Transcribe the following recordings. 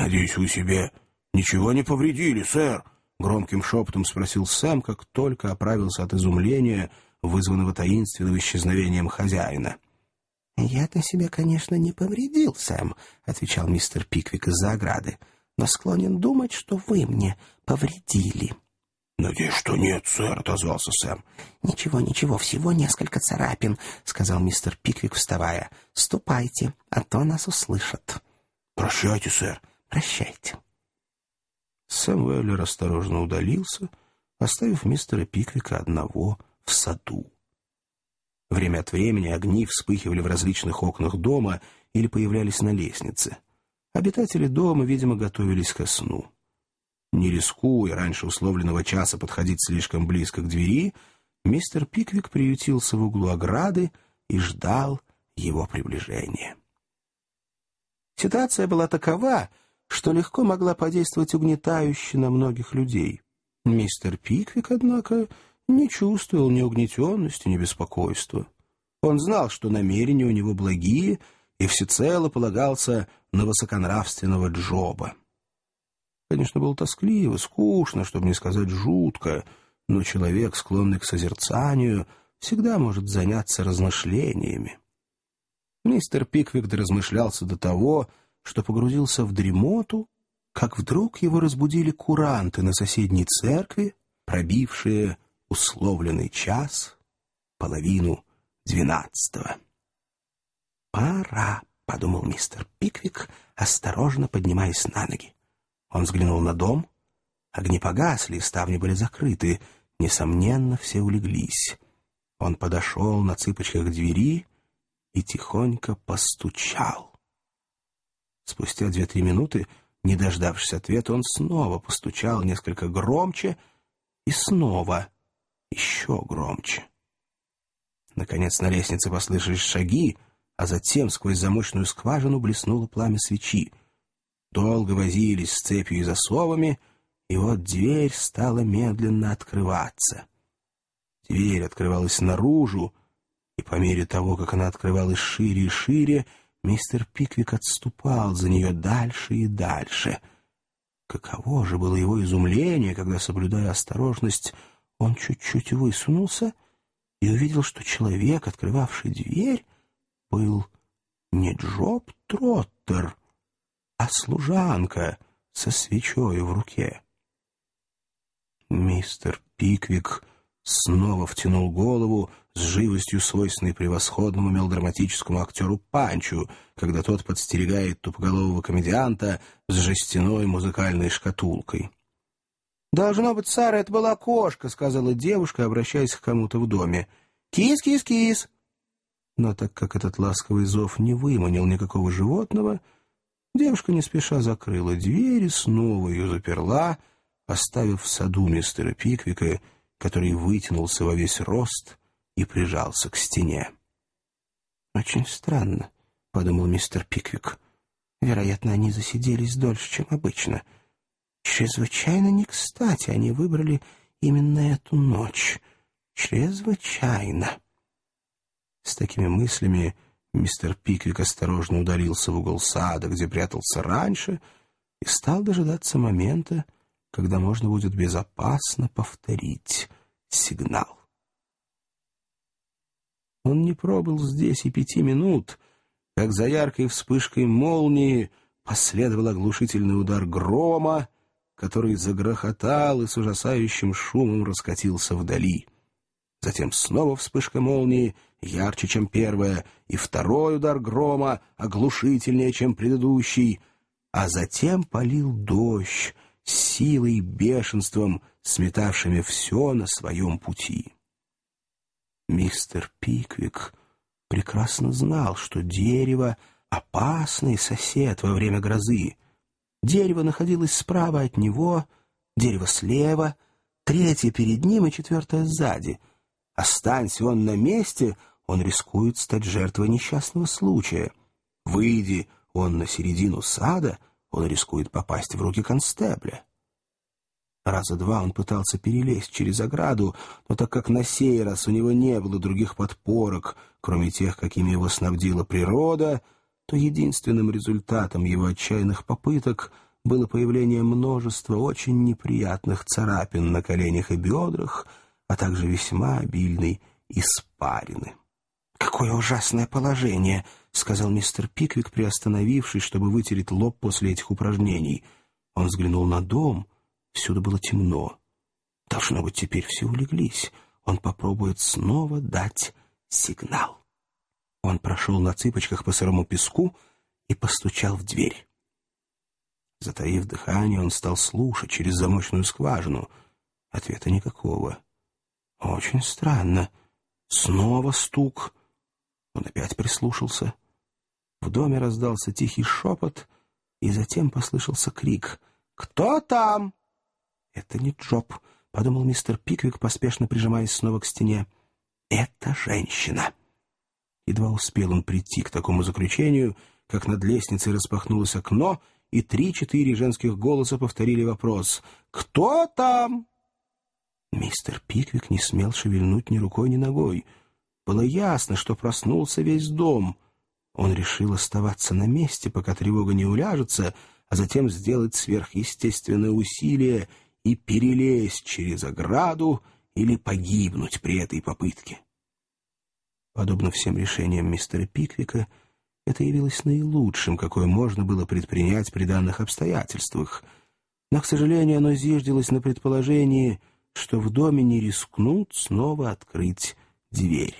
«Надеюсь, вы себе ничего не повредили, сэр?» — громким шепотом спросил Сэм, как только оправился от изумления, вызванного таинственным исчезновением хозяина. «Я-то себе, конечно, не повредил, Сэм», — отвечал мистер Пиквик из-за ограды, «но склонен думать, что вы мне повредили». «Надеюсь, что нет, сэр», — отозвался Сэм. «Ничего, ничего, всего несколько царапин», — сказал мистер Пиквик, вставая. «Ступайте, а то нас услышат». «Прощайте, сэр». «Прощайте». Сэм Уэллер осторожно удалился, оставив мистера Пиквика одного в саду. Время от времени огни вспыхивали в различных окнах дома или появлялись на лестнице. Обитатели дома, видимо, готовились ко сну. Не рискуя раньше условленного часа подходить слишком близко к двери, мистер Пиквик приютился в углу ограды и ждал его приближения. Ситуация была такова, что легко могла подействовать угнетающе на многих людей. Мистер Пиквик, однако, не чувствовал ни угнетенности, ни беспокойства. Он знал, что намерения у него благие, и всецело полагался на высоконравственного Джоба. Конечно, было тоскливо, скучно, чтобы не сказать жутко, но человек, склонный к созерцанию, всегда может заняться размышлениями. Мистер Пиквик доразмышлялся до того, что погрузился в дремоту, как вдруг его разбудили куранты на соседней церкви, пробившие условленный час, 11:30. «Пора», — подумал мистер Пиквик, осторожно поднимаясь на ноги. Он взглянул на дом. Огни погасли, ставни были закрыты. Несомненно, все улеглись. Он подошел на цыпочках к двери и тихонько постучал. Спустя 2-3 минуты, не дождавшись ответа, он снова постучал несколько громче и снова еще громче. Наконец на лестнице послышались шаги, а затем сквозь замочную скважину блеснуло пламя свечи. Долго возились с цепью и засовами, и вот дверь стала медленно открываться. Дверь открывалась наружу, и по мере того, как она открывалась шире и шире, мистер Пиквик отступал за нее дальше и дальше. Каково же было его изумление, когда, соблюдая осторожность, он чуть-чуть высунулся и увидел, что человек, открывавший дверь, был не Джоб Троттер, а служанка со свечой в руке. Мистер Пиквик снова втянул голову с живостью, свойственной превосходному мелодраматическому актеру Панчу, когда тот подстерегает тупоголового комедианта с жестяной музыкальной шкатулкой. «Должно быть, Сара, это была кошка», — сказала девушка, обращаясь к кому-то в доме. «Кис, кис, кис!» Но так как этот ласковый зов не выманил никакого животного, девушка не спеша закрыла дверь и снова ее заперла, оставив в саду мистера Пиквика, который вытянулся во весь рост и прижался к стене. «Очень странно», — подумал мистер Пиквик. «Вероятно, они засиделись дольше, чем обычно. Чрезвычайно не кстати они выбрали именно эту ночь. Чрезвычайно». С такими мыслями мистер Пиквик осторожно удалился в угол сада, где прятался раньше, и стал дожидаться момента, когда можно будет безопасно повторить сигнал. Он не пробыл здесь и 5 минут, как за яркой вспышкой молнии последовал оглушительный удар грома, который загрохотал и с ужасающим шумом раскатился вдали. Затем снова вспышка молнии, ярче, чем первая, и второй удар грома, оглушительнее, чем предыдущий, а затем полил дождь, силой и бешенством, сметавшими все на своем пути. Мистер Пиквик прекрасно знал, что дерево — опасный сосед во время грозы. Дерево находилось справа от него, дерево слева, третье перед ним и четвертое сзади. Останься он на месте, он рискует стать жертвой несчастного случая. Выйди он на середину сада, он рискует попасть в руки констебля. Раза 2 он пытался перелезть через ограду, но так как на сей раз у него не было других подпорок, кроме тех, какими его снабдила природа, то единственным результатом его отчаянных попыток было появление множества очень неприятных царапин на коленях и бедрах, а также весьма обильной испарины. «Какое ужасное положение!» — сказал мистер Пиквик, приостановившись, чтобы вытереть лоб после этих упражнений. Он взглянул на дом. Всюду было темно. Должно быть, теперь все улеглись. Он попробует снова дать сигнал. Он прошел на цыпочках по сырому песку и постучал в дверь. Затаив дыхание, он стал слушать через замочную скважину. Ответа никакого. Очень странно. Снова стук. Он опять прислушался. В доме раздался тихий шепот, и затем послышался крик. «Кто там?» «Это не Джоб», — подумал мистер Пиквик, поспешно прижимаясь снова к стене. «Это женщина». Едва успел он прийти к такому заключению, как над лестницей распахнулось окно, и 3-4 женских голоса повторили вопрос: «Кто там?» Мистер Пиквик не смел шевельнуть ни рукой, ни ногой. Было ясно, что проснулся весь дом. Он решил оставаться на месте, пока тревога не уляжется, а затем сделать сверхъестественное усилие и перелезть через ограду или погибнуть при этой попытке. Подобно всем решениям мистера Пиквика, это явилось наилучшим, какое можно было предпринять при данных обстоятельствах. Но, к сожалению, оно зиждилось на предположении, что в доме не рискнут снова открыть дверь.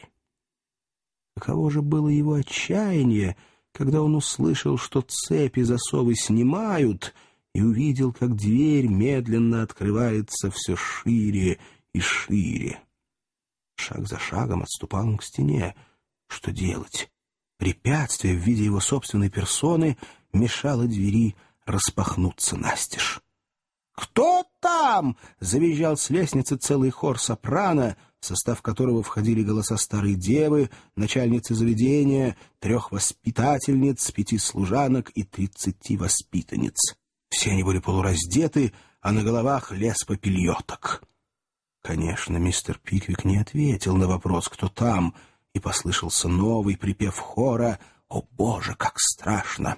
Каково же было его отчаяние, когда он услышал, что цепи и засовы снимают, и увидел, как дверь медленно открывается все шире и шире. Шаг за шагом отступал он к стене. Что делать? Препятствие в виде его собственной персоны мешало двери распахнуться настежь. «Кто там?» — завизжал с лестницы целый хор сопрано, в состав которого входили голоса старой девы, начальницы заведения, 3 воспитательниц, 5 служанок и 30 воспитанниц. Все они были полураздеты, а на головах лес попельоток. Конечно, мистер Пиквик не ответил на вопрос «Кто там?», и послышался новый припев хора «О, Боже, как страшно!»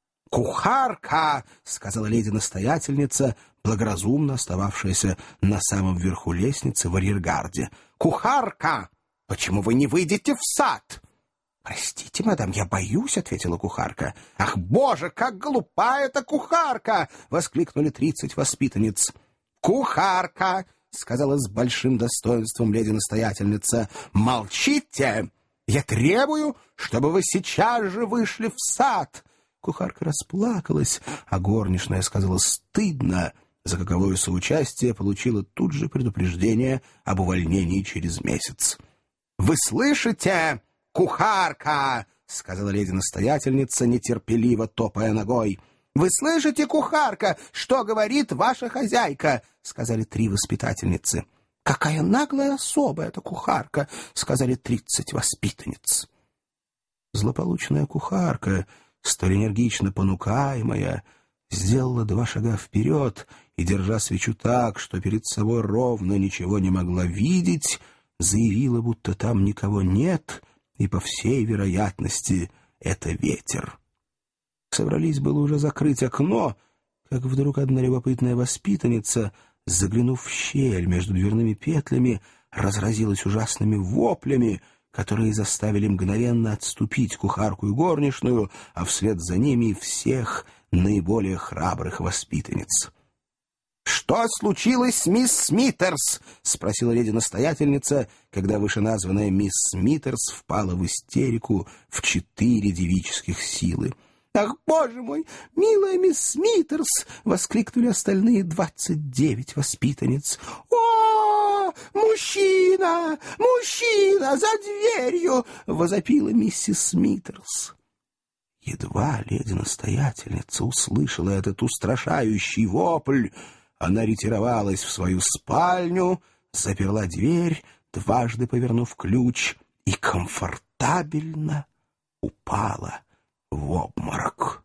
«Кухарка!» — сказала леди-настоятельница, благоразумно остававшаяся на самом верху лестницы в арьергарде. «Кухарка! Почему вы не выйдете в сад?» «Простите, мадам, я боюсь», — ответила кухарка. «Ах, Боже, как глупа эта кухарка!» — воскликнули 30 воспитанниц. «Кухарка!» — сказала с большим достоинством леди-настоятельница. «Молчите! Я требую, чтобы вы сейчас же вышли в сад!» Кухарка расплакалась, а горничная сказала «стыдно», за каковое соучастие получила тут же предупреждение об увольнении через месяц. «Вы слышите, кухарка?» — сказала леди-настоятельница, нетерпеливо топая ногой. «Вы слышите, кухарка, что говорит ваша хозяйка?» — сказали 3 воспитательницы. «Какая наглая особа эта кухарка!» — сказали 30 воспитанниц. Злополучная кухарка, столь энергично понукаемая, сделала 2 шага вперед и, держа свечу так, что перед собой ровно ничего не могла видеть, заявила, будто там никого нет, и, по всей вероятности, это ветер. Собрались было уже закрыть окно, как вдруг одна любопытная воспитанница, заглянув в щель между дверными петлями, разразилась ужасными воплями, которые заставили мгновенно отступить кухарку и горничную, а вслед за ними и всех наиболее храбрых воспитанниц. «Что случилось с мисс Смитерс?» — спросила леди-настоятельница, когда вышеназванная мисс Смитерс впала в истерику в 4 девических силы. «Ах, боже мой, милая мисс Смитерс!» — воскликнули остальные 29 воспитанниц. «О, мужчина! Мужчина! За дверью!» — возопила миссис Смитерс. Едва леди-настоятельница услышала этот устрашающий вопль, она ретировалась в свою спальню, заперла дверь, дважды повернув ключ, и комфортабельно упала в обморок.